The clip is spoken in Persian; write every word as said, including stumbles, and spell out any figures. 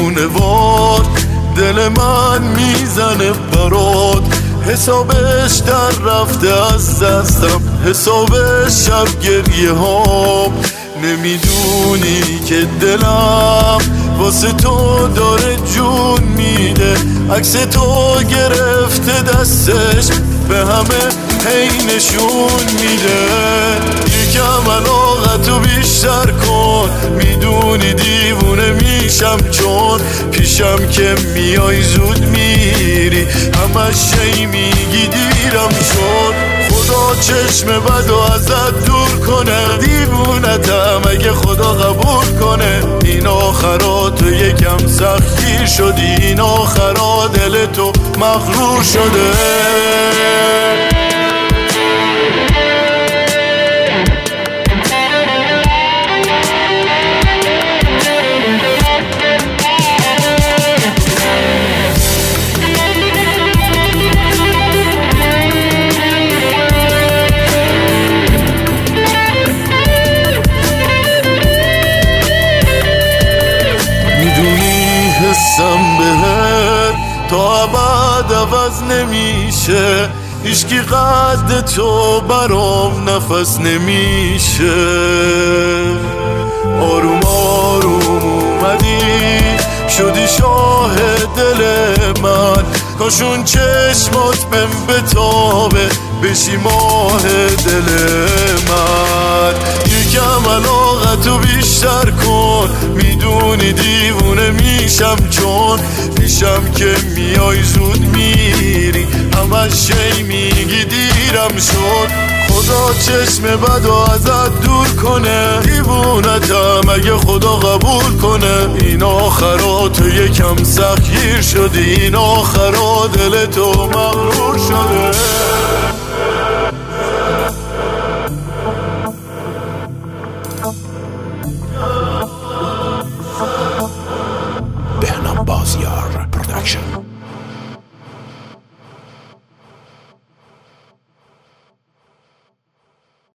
دیوونه وار دل من میزنه برات، حسابش در رفته از دستم، حسابش شب گریه هام. نمیدونی که دلم واسه تو داره جون میده، عکس تو گرفته دستش به همه هی نشون میده. یکم علاقتو بیشتر کن، میدونی دیوونه میشم چون پیشم که میای زود میری، همش شی میگی دیرم شد. خدا چشم بدو ازت دور کنه، دیوونتم اگه خدا قبول کنه. این آخرات تو یکم سختگیر شدی، این آخرات دل تو مغرور شده. حسم بهت تا ابد عوض نمیشه، هیچکی قد تو برام نفس نمیشه. آروم آروم اومدی شدی شاه دل من، کاشون چشمات بهم بتابه بشی ماه دل من. یکم علاقتو بیشتر کن، میدونی دیوونه میشم چون پیشم که میای زود میری، همش شی میگی دیرم شد. خدا چشم بدو ازت دور کنه، دیوونتم اگه خدا قبول کنه. این آخرات تو یکم سختگیر شدی، این آخرات دل تو مغرور